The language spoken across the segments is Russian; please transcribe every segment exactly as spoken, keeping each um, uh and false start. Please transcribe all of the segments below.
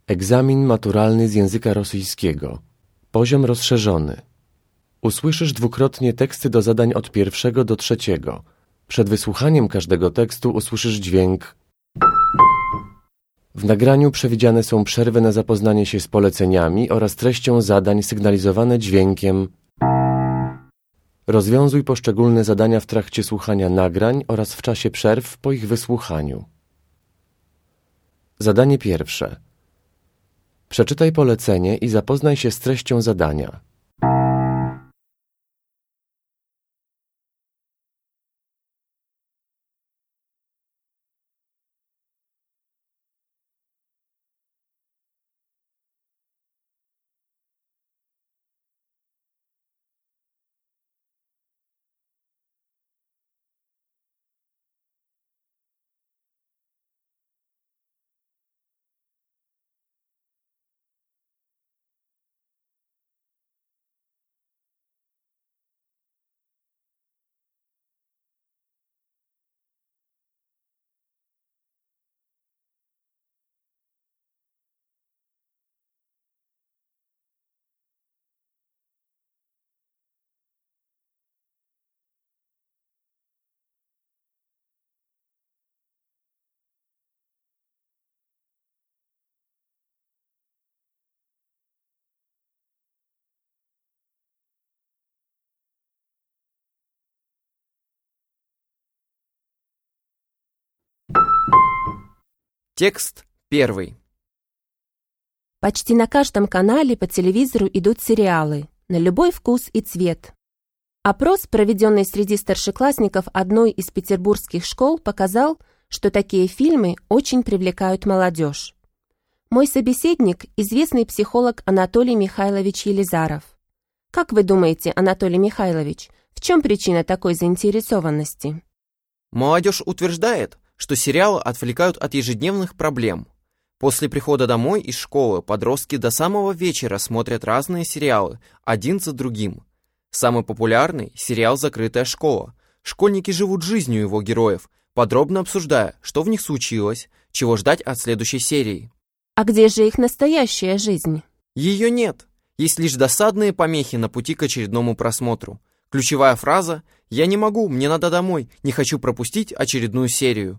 Egzamin maturalny z języka rosyjskiego. Poziom rozszerzony. Usłyszysz dwukrotnie teksty do zadań od pierwszego do trzeciego. Przed wysłuchaniem każdego tekstu usłyszysz dźwięk. W nagraniu przewidziane są przerwy na zapoznanie się z poleceniami oraz treścią zadań sygnalizowane dźwiękiem. Rozwiązuj poszczególne zadania w trakcie słuchania nagrań oraz w czasie przerw po ich wysłuchaniu. Zadanie pierwsze. Przeczytaj polecenie i zapoznaj się z treścią zadania. Текст первый. Почти на каждом канале по телевизору идут сериалы на любой вкус и цвет. Опрос, проведенный среди старшеклассников одной из петербургских школ, показал, что такие фильмы очень привлекают молодежь. Мой собеседник – известный психолог Анатолий Михайлович Елизаров. Как вы думаете, Анатолий Михайлович, в чем причина такой заинтересованности? Молодежь утверждает, что сериалы отвлекают от ежедневных проблем. После прихода домой из школы подростки до самого вечера смотрят разные сериалы, один за другим. Самый популярный – сериал «Закрытая школа». Школьники живут жизнью его героев, подробно обсуждая, что в них случилось, чего ждать от следующей серии. А где же их настоящая жизнь? Ее нет. Есть лишь досадные помехи на пути к очередному просмотру. Ключевая фраза «Я не могу, мне надо домой, не хочу пропустить очередную серию».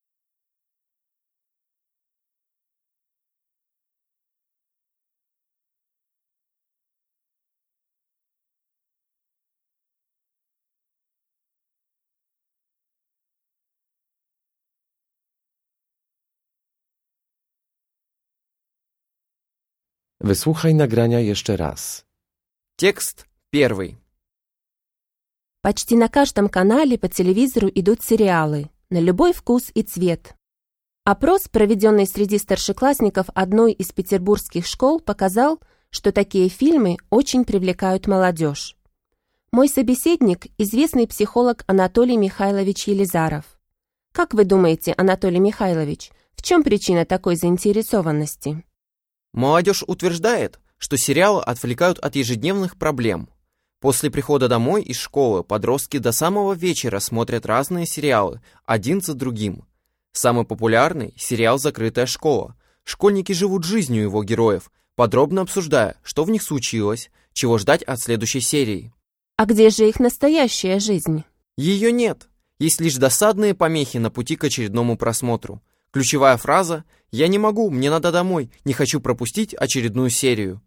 Wysłuchaj nagrania jeszcze raz. Текст первый. Почти на каждом канале по телевизору идут сериалы на любой вкус и цвет. Опрос, проведенный среди старшеклассников одной из петербургских школ, показал, что такие фильмы очень привлекают молодежь. Мой собеседник – известный психолог Анатолий Михайлович Елизаров. Как вы думаете, Анатолий Михайлович, в чем причина такой заинтересованности? Молодежь утверждает, что сериалы отвлекают от ежедневных проблем. После прихода домой из школы подростки до самого вечера смотрят разные сериалы, один за другим. Самый популярный – сериал «Закрытая школа». Школьники живут жизнью его героев, подробно обсуждая, что в них случилось, чего ждать от следующей серии. А где же их настоящая жизнь? Ее нет. Есть лишь досадные помехи на пути к очередному просмотру. Ключевая фраза «Я не могу, мне надо домой, не хочу пропустить очередную серию».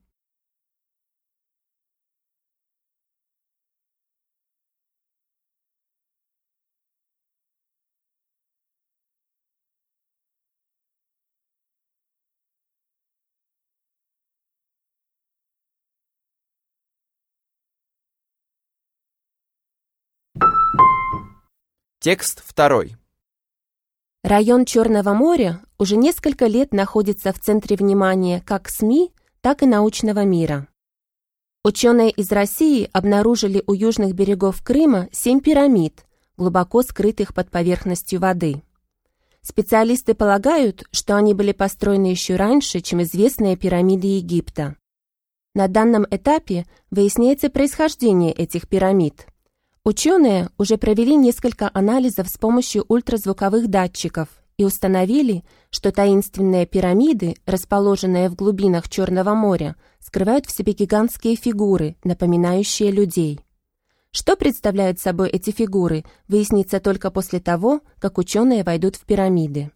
Текст второй. Район Черного моря уже несколько лет находится в центре внимания как СМИ, так и научного мира. Ученые из России обнаружили у южных берегов Крыма семь пирамид, глубоко скрытых под поверхностью воды. Специалисты полагают, что они были построены еще раньше, чем известные пирамиды Египта. На данном этапе выясняется происхождение этих пирамид. Ученые уже провели несколько анализов с помощью ультразвуковых датчиков и установили, что таинственные пирамиды, расположенные в глубинах Черного моря, скрывают в себе гигантские фигуры, напоминающие людей. Что представляют собой эти фигуры, выяснится только после того, как ученые войдут в пирамиды.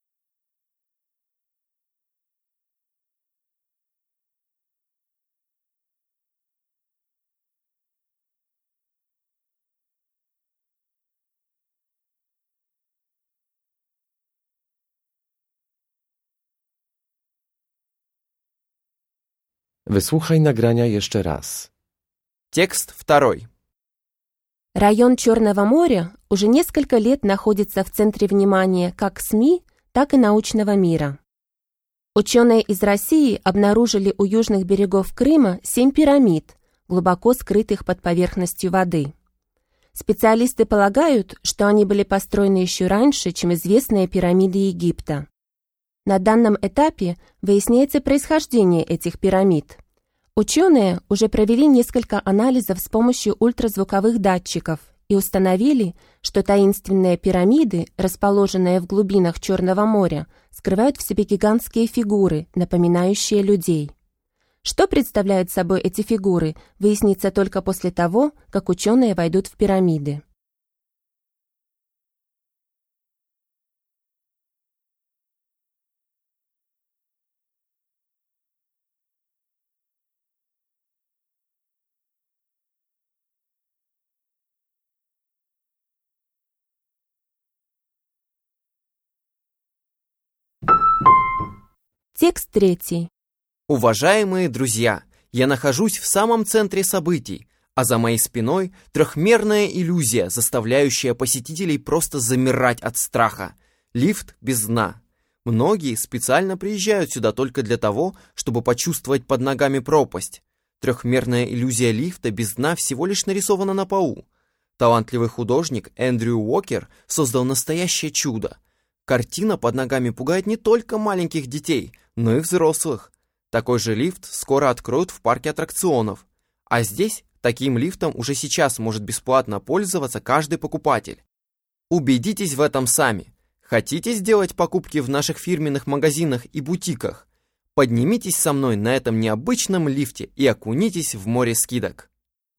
Wysłuchaj nagrania jeszcze raz. Текст второй. Район Черного моря уже несколько лет находится в центре внимания как СМИ, так и научного мира. Ученые из России обнаружили у южных берегов Крыма семь пирамид, глубоко скрытых под поверхностью воды. Специалисты полагают, что они были построены еще раньше, чем известные пирамиды Египта. На данном этапе выясняется происхождение этих пирамид. Ученые уже провели несколько анализов с помощью ультразвуковых датчиков и установили, что таинственные пирамиды, расположенные в глубинах Черного моря, скрывают в себе гигантские фигуры, напоминающие людей. Что представляют собой эти фигуры, выяснится только после того, как ученые войдут в пирамиды. Текст третий. Уважаемые друзья, я нахожусь в самом центре событий, а за моей спиной трехмерная иллюзия, заставляющая посетителей просто замирать от страха. Лифт без дна. Многие специально приезжают сюда только для того, чтобы почувствовать под ногами пропасть. Трехмерная иллюзия лифта без дна всего лишь нарисована на полу. Талантливый художник Эндрю Уокер создал настоящее чудо. Картина под ногами пугает не только маленьких детей, но и взрослых. Такой же лифт скоро откроют в парке аттракционов. А здесь таким лифтом уже сейчас может бесплатно пользоваться каждый покупатель. Убедитесь в этом сами. Хотите сделать покупки в наших фирменных магазинах и бутиках? Поднимитесь со мной на этом необычном лифте и окунитесь в море скидок.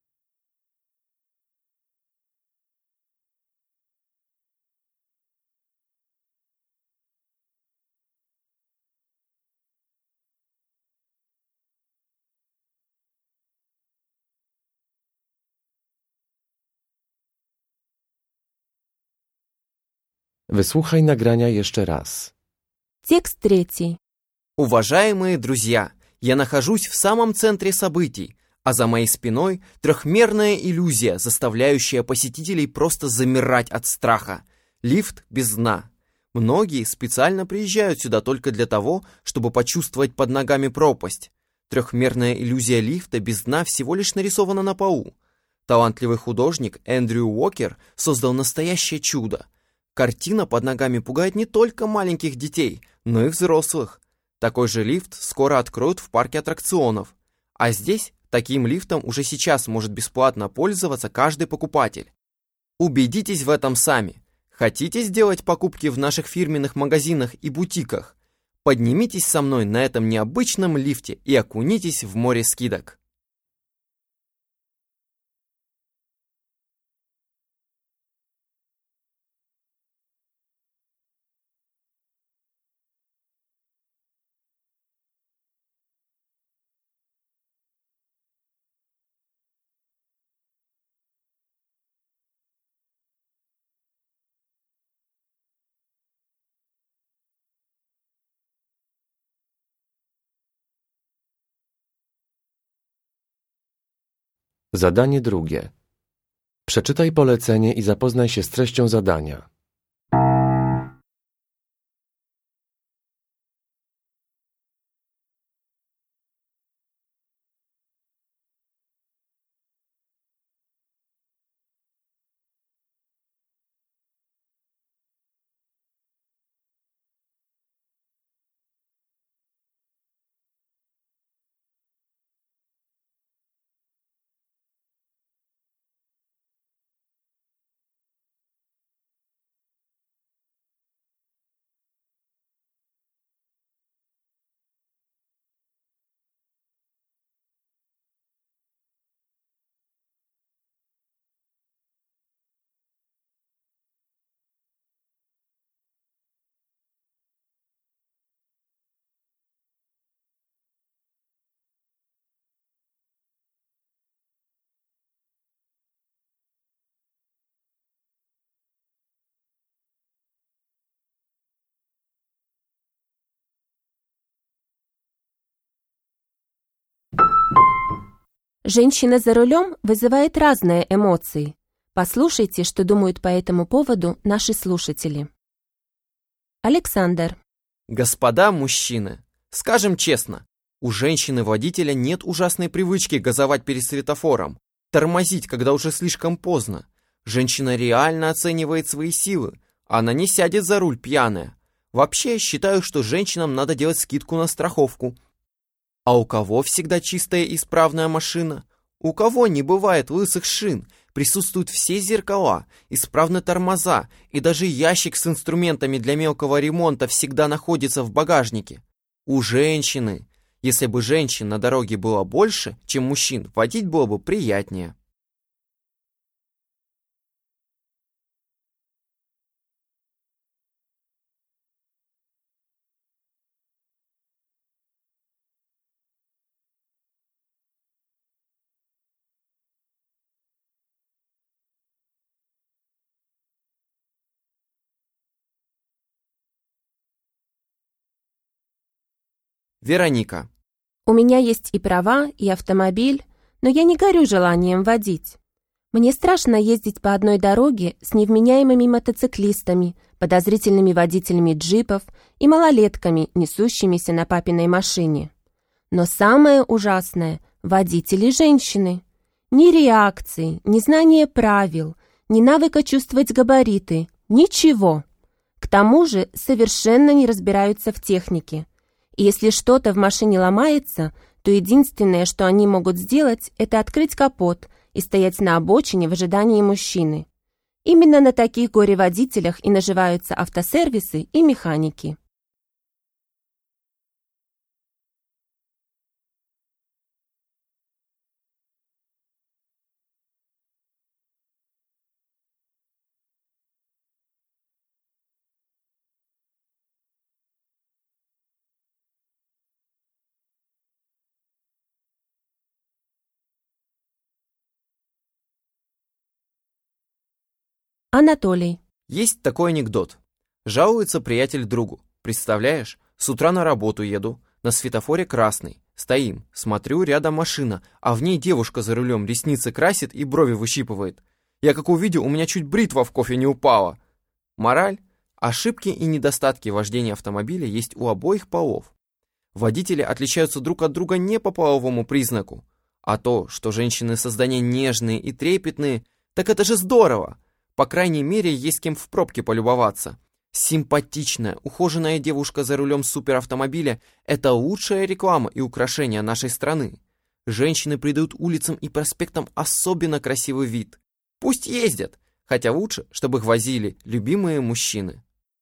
Wysłuchaj nagrania jeszcze raz. Текст третий. Уважаемые друзья, я нахожусь в самом центре событий, а за моей спиной трехмерная иллюзия, заставляющая посетителей просто замирать от страха. Лифт без дна. Многие специально приезжают сюда только для того, чтобы почувствовать под ногами пропасть. Трехмерная иллюзия лифта без дна всего лишь нарисована на полу. Талантливый художник Эндрю Уокер создал настоящее чудо. Картина под ногами пугает не только маленьких детей, но и взрослых. Такой же лифт скоро откроют в парке аттракционов. А здесь таким лифтом уже сейчас может бесплатно пользоваться каждый покупатель. Убедитесь в этом сами. Хотите сделать покупки в наших фирменных магазинах и бутиках? Поднимитесь со мной на этом необычном лифте и окунитесь в море скидок. Zadanie drugie. Przeczytaj polecenie i zapoznaj się z treścią zadania. Женщина за рулем вызывает разные эмоции. Послушайте, что думают по этому поводу наши слушатели. Александр. Господа мужчины, скажем честно, у женщины-водителя нет ужасной привычки газовать перед светофором, тормозить, когда уже слишком поздно. Женщина реально оценивает свои силы, она не сядет за руль пьяная. Вообще, я считаю, что женщинам надо делать скидку на страховку. А у кого всегда чистая и исправная машина? У кого не бывает лысых шин? Присутствуют все зеркала, исправны тормоза, и даже ящик с инструментами для мелкого ремонта всегда находится в багажнике. У женщины. Если бы женщин на дороге было больше, чем мужчин, водить было бы приятнее. Вероника. У меня есть и права, и автомобиль, но я не горю желанием водить. Мне страшно ездить по одной дороге с невменяемыми мотоциклистами, подозрительными водителями джипов и малолетками, несущимися на папиной машине. Но самое ужасное – водители женщины. Ни реакции, ни знания правил, ни навыка чувствовать габариты, ничего. К тому же совершенно не разбираются в технике. И если что-то в машине ломается, то единственное, что они могут сделать, это открыть капот и стоять на обочине в ожидании мужчины. Именно на таких горе-водителях и наживаются автосервисы и механики. Анатолий. Есть такой анекдот. Жалуется приятель другу. Представляешь, с утра на работу еду, на светофоре красный. Стоим, смотрю, рядом машина, а в ней девушка за рулем ресницы красит и брови выщипывает. Я как увидел, у меня чуть бритва в кофе не упала. Мораль. Ошибки и недостатки вождения автомобиля есть у обоих полов. Водители отличаются друг от друга не по половому признаку. А то, что женщины создания нежные и трепетные, так это же здорово. По крайней мере, есть кем в пробке полюбоваться. Симпатичная, ухоженная девушка за рулем суперавтомобиля – это лучшая реклама и украшение нашей страны. Женщины придают улицам и проспектам особенно красивый вид. Пусть ездят, хотя лучше, чтобы их возили любимые мужчины.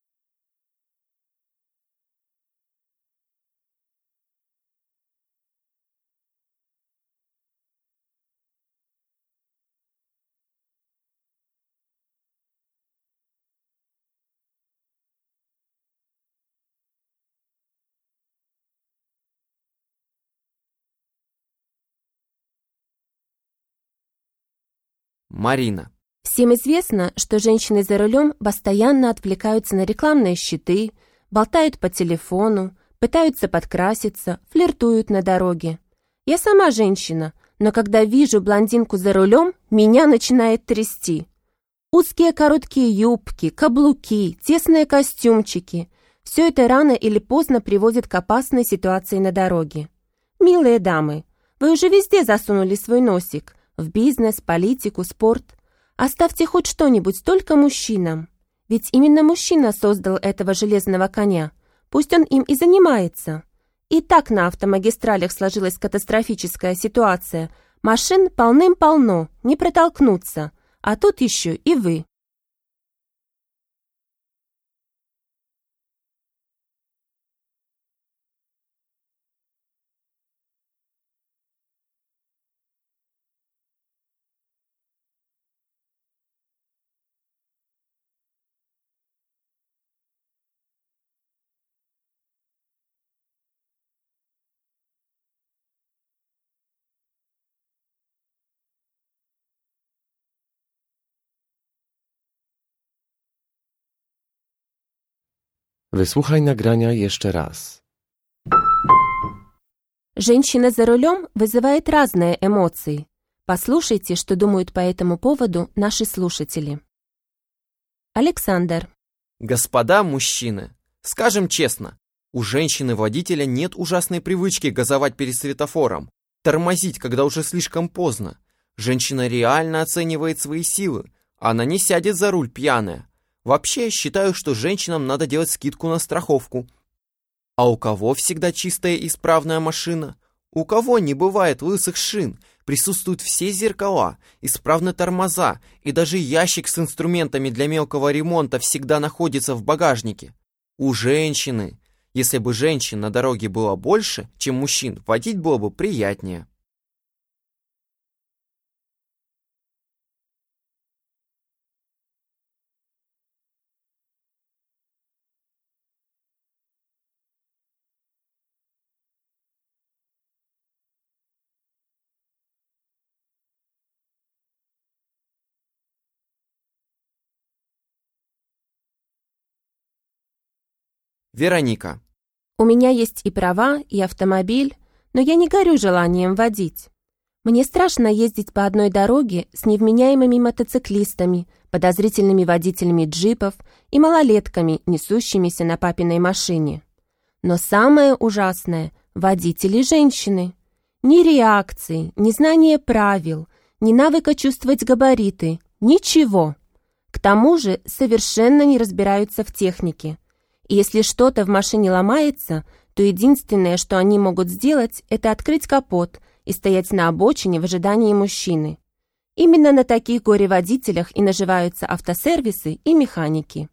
Марина. Всем известно, что женщины за рулем постоянно отвлекаются на рекламные щиты, болтают по телефону, пытаются подкраситься, флиртуют на дороге. Я сама женщина, но когда вижу блондинку за рулем, меня начинает трясти. Узкие короткие юбки, каблуки, тесные костюмчики – все это рано или поздно приводит к опасной ситуации на дороге. Милые дамы, вы уже везде засунули свой носик – в бизнес, политику, спорт. Оставьте хоть что-нибудь только мужчинам. Ведь именно мужчина создал этого железного коня. Пусть он им и занимается. И так на автомагистралях сложилась катастрофическая ситуация. Машин полным-полно, не протолкнуться. А тут еще и вы. Wysłuchaj nagrania jeszcze raz. Женщина за рулем вызывает разные эмоции. Послушайте, что думают по этому поводу наши слушатели. Александр. Господа мужчины, скажем честно, у женщины-водителя нет ужасной привычки газовать перед светофором, тормозить, когда уже слишком поздно. Женщина реально оценивает свои силы, она не сядет за руль пьяная. Вообще, я считаю, что женщинам надо делать скидку на страховку. А у кого всегда чистая и исправная машина? У кого не бывает лысых шин? Присутствуют все зеркала, исправны тормоза, и даже ящик с инструментами для мелкого ремонта всегда находится в багажнике. У женщины. Если бы женщин на дороге было больше, чем мужчин, водить было бы приятнее. Вероника. У меня есть и права, и автомобиль, но я не горю желанием водить. Мне страшно ездить по одной дороге с невменяемыми мотоциклистами, подозрительными водителями джипов и малолетками, несущимися на папиной машине. Но самое ужасное – водители женщины. Ни реакции, ни знания правил, ни навыка чувствовать габариты, ничего. К тому же совершенно не разбираются в технике. И если что-то в машине ломается, то единственное, что они могут сделать, это открыть капот и стоять на обочине в ожидании мужчины. Именно на таких горе-водителях и наживаются автосервисы и механики.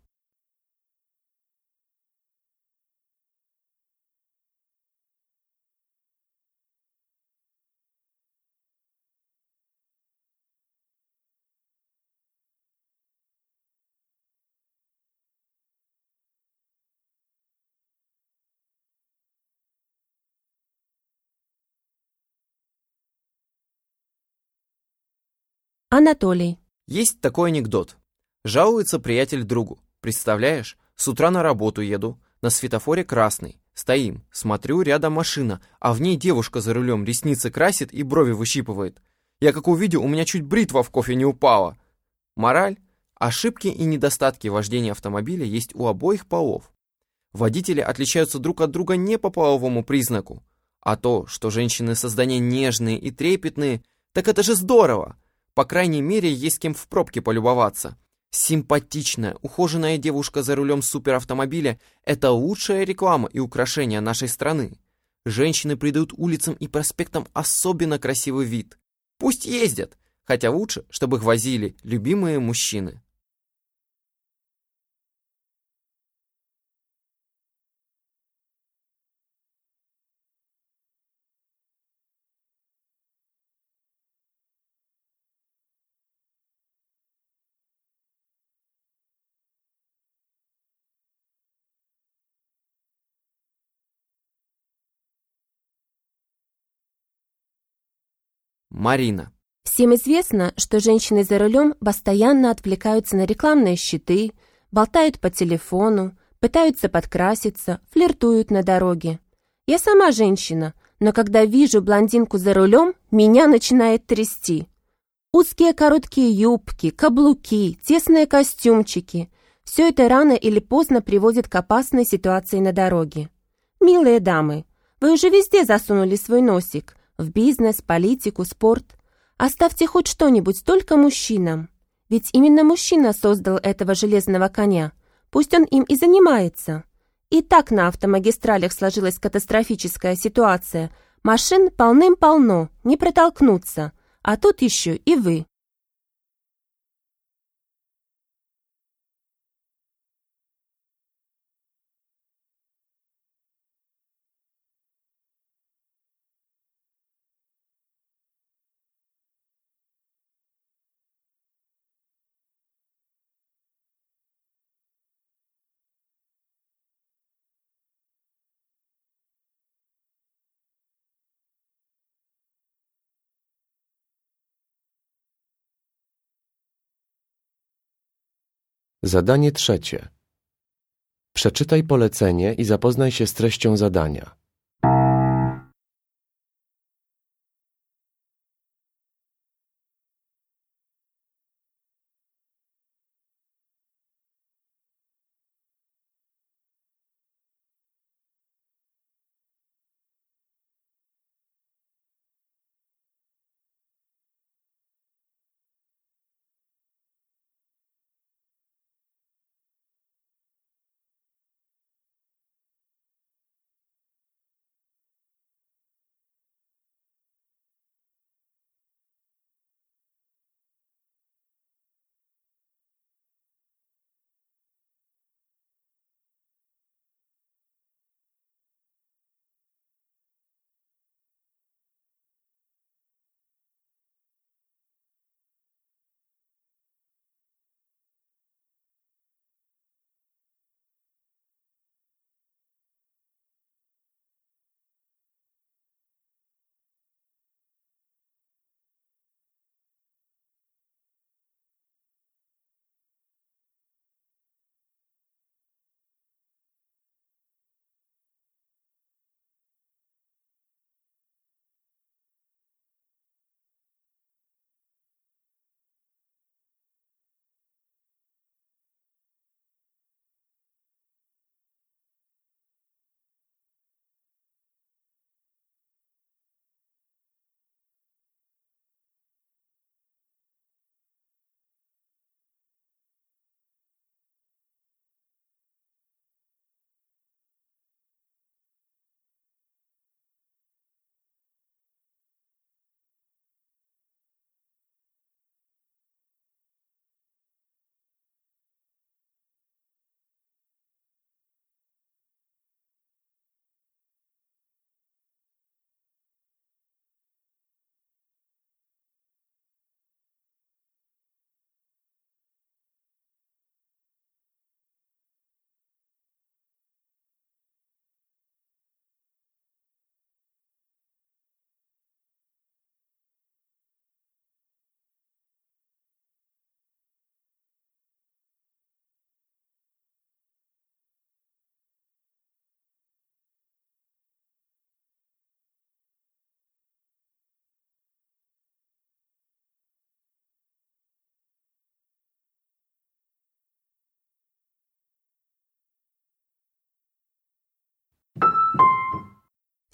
Анатолий. Есть такой анекдот. Жалуется приятель другу. Представляешь, с утра на работу еду, на светофоре красный. Стоим, смотрю, рядом машина, а в ней девушка за рулем ресницы красит и брови выщипывает. Я как увидел, у меня чуть бритва в кофе не упала. Мораль. Ошибки и недостатки вождения автомобиля есть у обоих полов. Водители отличаются друг от друга не по половому признаку. А то, что женщины создания нежные и трепетные, так это же здорово. По крайней мере, есть с кем в пробке полюбоваться. Симпатичная, ухоженная девушка за рулем суперавтомобиля – это лучшая реклама и украшение нашей страны. Женщины придают улицам и проспектам особенно красивый вид. Пусть ездят, хотя лучше, чтобы их возили любимые мужчины. Марина. Всем известно, что женщины за рулем постоянно отвлекаются на рекламные щиты, болтают по телефону, пытаются подкраситься, флиртуют на дороге. Я сама женщина, но когда вижу блондинку за рулем, меня начинает трясти. Узкие короткие юбки, каблуки, тесные костюмчики – все это рано или поздно приводит к опасной ситуации на дороге. Милые дамы, вы уже везде засунули свой носик – в бизнес, политику, спорт. Оставьте хоть что-нибудь только мужчинам. Ведь именно мужчина создал этого железного коня. Пусть он им и занимается. И так на автомагистралях сложилась катастрофическая ситуация. Машин полным-полно, не протолкнуться. А тут еще и вы. Zadanie trzecie. Przeczytaj polecenie i zapoznaj się z treścią zadania.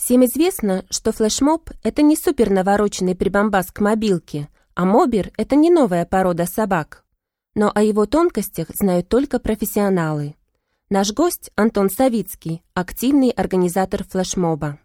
Всем известно, что флешмоб – это не супернавороченный прибамбас к мобилке, а мобер – это не новая порода собак. Но о его тонкостях знают только профессионалы. Наш гость Антон Савицкий, активный организатор флешмоба.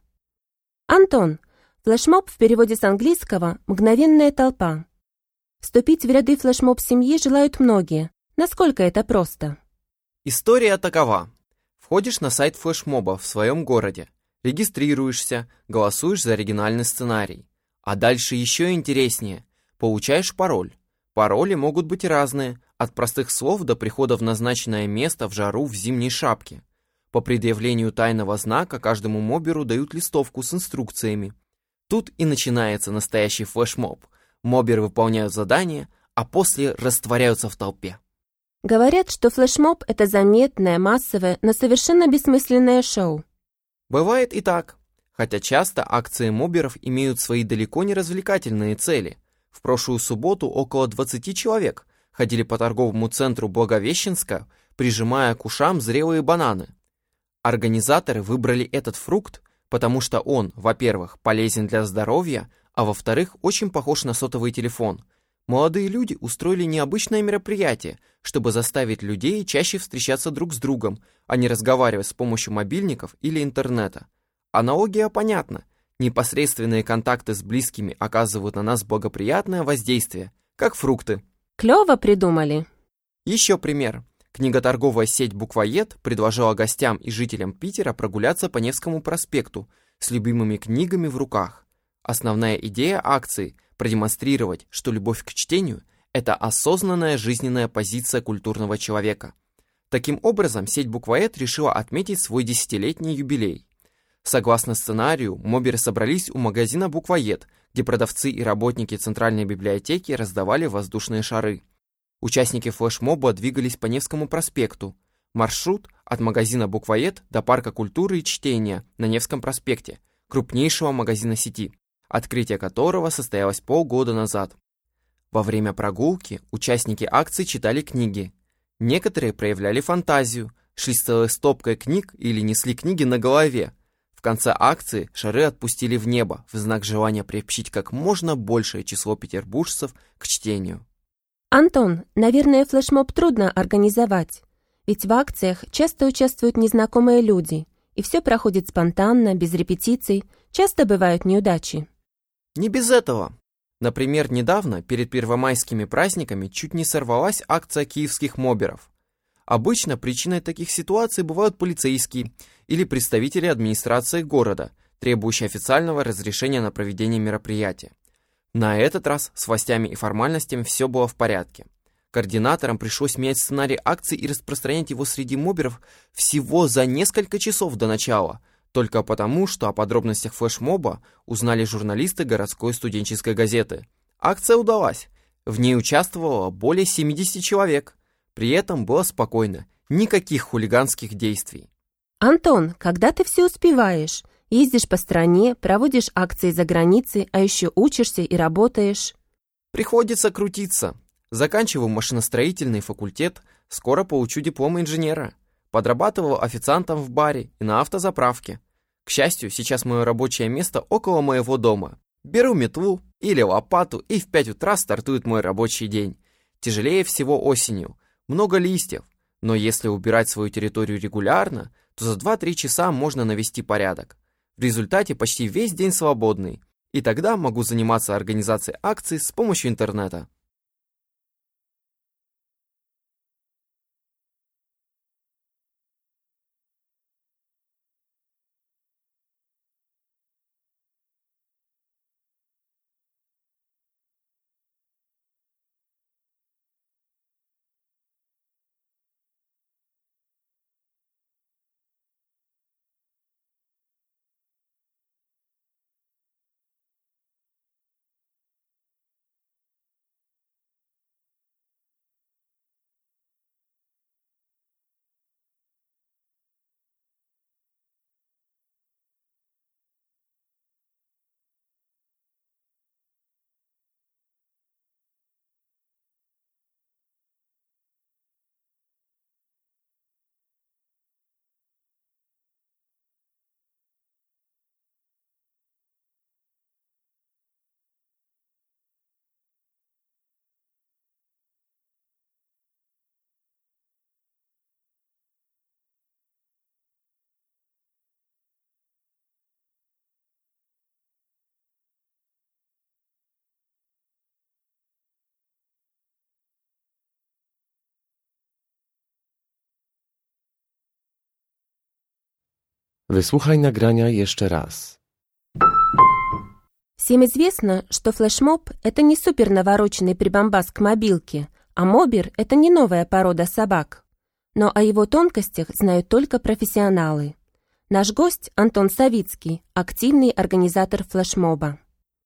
Антон, флешмоб в переводе с английского «мгновенная толпа». Вступить в ряды флешмоб-семьи желают многие. Насколько это просто? История такова. Входишь на сайт флешмоба в своем городе, регистрируешься, голосуешь за оригинальный сценарий. А дальше еще интереснее. Получаешь пароль. Пароли могут быть разные, от простых слов до прихода в назначенное место в жару в зимней шапке. По предъявлению тайного знака каждому моберу дают листовку с инструкциями. Тут и начинается настоящий флешмоб. Моберы выполняют задания, а после растворяются в толпе. Говорят, что флешмоб – это заметное, массовое, но совершенно бессмысленное шоу. Бывает и так, хотя часто акции моберов имеют свои далеко не развлекательные цели. В прошлую субботу около двадцати человек ходили по торговому центру Благовещенска, прижимая к ушам зрелые бананы. Организаторы выбрали этот фрукт, потому что он, во-первых, полезен для здоровья, а во-вторых, очень похож на сотовый телефон. Молодые люди устроили необычное мероприятие, чтобы заставить людей чаще встречаться друг с другом, а не разговаривать с помощью мобильников или интернета. Аналогия понятна. Непосредственные контакты с близкими оказывают на нас благоприятное воздействие, как фрукты. Клево придумали. Еще пример. Книготорговая сеть «Буквоед» предложила гостям и жителям Питера прогуляться по Невскому проспекту с любимыми книгами в руках. Основная идея акции – продемонстрировать, что любовь к чтению – это осознанная жизненная позиция культурного человека. Таким образом, сеть «Буквоед» решила отметить свой десятилетний юбилей. Согласно сценарию, моберы собрались у магазина «Буквоед», где продавцы и работники Центральной библиотеки раздавали воздушные шары. Участники флешмоба двигались по Невскому проспекту. Маршрут от магазина «Буквоед» до парка культуры и чтения на Невском проспекте, крупнейшего магазина сети, открытие которого состоялось полгода назад. Во время прогулки участники акции читали книги. Некоторые проявляли фантазию, шли с целой стопкой книг или несли книги на голове. В конце акции шары отпустили в небо в знак желания приобщить как можно большее число петербуржцев к чтению. Антон, наверное, флешмоб трудно организовать. Ведь в акциях часто участвуют незнакомые люди, и все проходит спонтанно, без репетиций, часто бывают неудачи. Не без этого. Например, недавно, перед первомайскими праздниками, чуть не сорвалась акция киевских моберов. Обычно причиной таких ситуаций бывают полицейские или представители администрации города, требующие официального разрешения на проведение мероприятия. На этот раз с властями и формальностями все было в порядке. Координаторам пришлось менять сценарий акции и распространять его среди моберов всего за несколько часов до начала, только потому, что о подробностях флешмоба узнали журналисты городской студенческой газеты. Акция удалась. В ней участвовало более семидесяти человек. При этом было спокойно, никаких хулиганских действий. Антон, когда ты все успеваешь? Ездишь по стране, проводишь акции за границей, а еще учишься и работаешь. Приходится крутиться. Заканчиваю машиностроительный факультет, скоро получу диплом инженера. Подрабатывал официантом в баре и на автозаправке. К счастью, сейчас мое рабочее место около моего дома. Беру метлу или лопату, и в пять утра стартует мой рабочий день. Тяжелее всего осенью. Много листьев. Но если убирать свою территорию регулярно, то за два-три часа можно навести порядок. В результате почти весь день свободный. И тогда могу заниматься организацией акций с помощью интернета. Wysłuchaj nagrania jeszcze raz. Всем известно, что флешмоб – это не супернавороченный прибамбас к мобилке, а мобер – это не новая порода собак. Но о его тонкостях знают только профессионалы. Наш гость – Антон Савицкий, активный организатор флешмоба.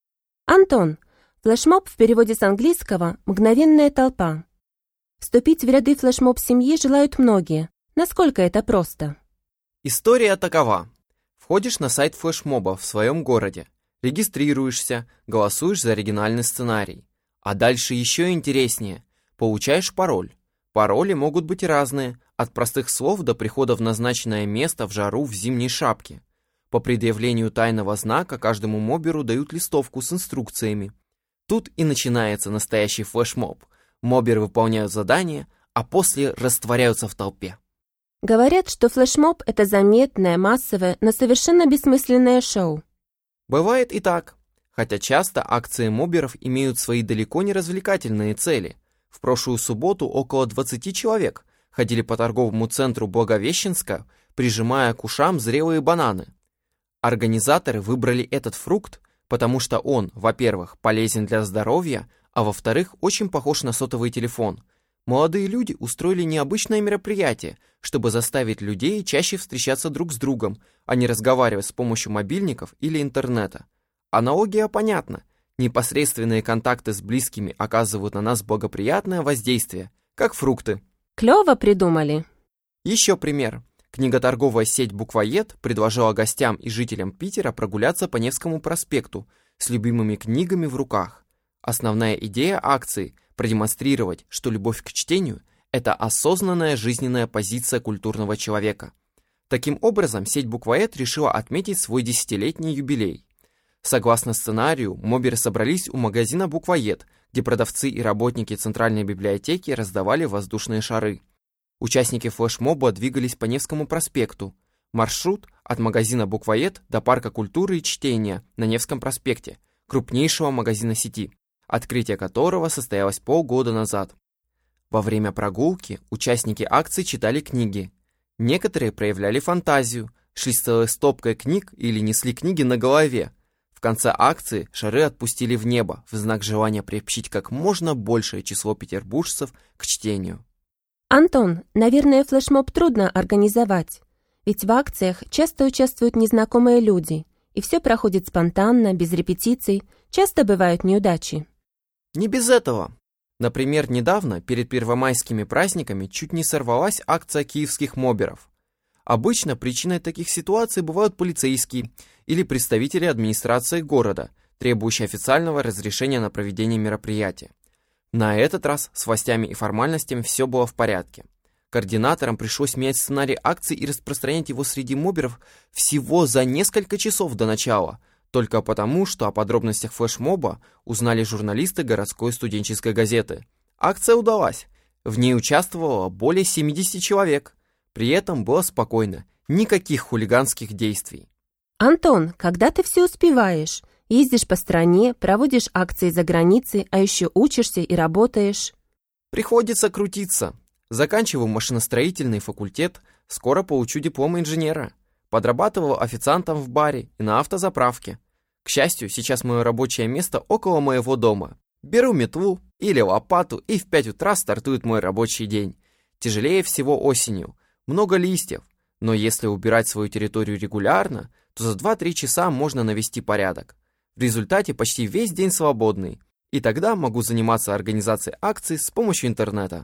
Антон, флешмоб в переводе с английского «мгновенная толпа». Вступить в ряды флешмоб-семьи желают многие. Насколько это просто? История такова. Входишь на сайт флешмоба в своем городе, регистрируешься, голосуешь за оригинальный сценарий. А дальше еще интереснее. Получаешь пароль. Пароли могут быть разные, от простых слов до прихода в назначенное место в жару в зимней шапке. По предъявлению тайного знака каждому моберу дают листовку с инструкциями. Тут и начинается настоящий флешмоб. Моберы выполняют задание, а после растворяются в толпе. Говорят, что флешмоб – это заметное, массовое, но совершенно бессмысленное шоу. Бывает и так. Хотя часто акции моберов имеют свои далеко не развлекательные цели. В прошлую субботу около двадцати человек ходили по торговому центру Благовещенска, прижимая к ушам зрелые бананы. Организаторы выбрали этот фрукт, потому что он, во-первых, полезен для здоровья, а во-вторых, очень похож на сотовый телефон. Молодые люди устроили необычное мероприятие, чтобы заставить людей чаще встречаться друг с другом, а не разговаривать с помощью мобильников или интернета. Аналогия понятна. Непосредственные контакты с близкими оказывают на нас благоприятное воздействие, как фрукты. Клево придумали. Еще пример. Книготорговая сеть «Буквоед» предложила гостям и жителям Питера прогуляться по Невскому проспекту с любимыми книгами в руках. Основная идея акции – продемонстрировать, что любовь к чтению – это осознанная жизненная позиция культурного человека. Таким образом, сеть «Буквоед» решила отметить свой десятилетний юбилей. Согласно сценарию, моберы собрались у магазина «Буквоед», где продавцы и работники Центральной библиотеки раздавали воздушные шары. Участники флешмоба двигались по Невскому проспекту. Маршрут от магазина «Буквоед» до парка культуры и чтения на Невском проспекте, крупнейшего магазина сети, открытие которого состоялось полгода назад. Во время прогулки участники акции читали книги. Некоторые проявляли фантазию, шли с целой стопкой книг или несли книги на голове. В конце акции шары отпустили в небо в знак желания приобщить как можно большее число петербуржцев к чтению. Антон, наверное, флешмоб трудно организовать. Ведь в акциях часто участвуют незнакомые люди, и все проходит спонтанно, без репетиций, часто бывают неудачи. Не без этого. Например, недавно, перед первомайскими праздниками, чуть не сорвалась акция киевских моберов. Обычно причиной таких ситуаций бывают полицейские или представители администрации города, требующие официального разрешения на проведение мероприятия. На этот раз с властями и формальностями все было в порядке. Координаторам пришлось менять сценарий акции и распространять его среди моберов всего за несколько часов до начала, только потому, что о подробностях флешмоба узнали журналисты городской студенческой газеты. Акция удалась. В ней участвовало более семидесяти человек. При этом было спокойно, никаких хулиганских действий. Антон, когда ты все успеваешь? Ездишь по стране, проводишь акции за границей, а еще учишься и работаешь. Приходится крутиться. Заканчиваю машиностроительный факультет, скоро получу диплом инженера. Подрабатывал официантом в баре и на автозаправке. К счастью, сейчас мое рабочее место около моего дома. Беру метлу или лопату, и в пять утра стартует мой рабочий день. Тяжелее всего осенью. Много листьев. Но если убирать свою территорию регулярно, то за два-три часа можно навести порядок. В результате почти весь день свободный, и тогда могу заниматься организацией акций с помощью интернета.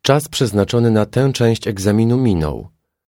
Czas przeznaczony na tę część egzaminu minął.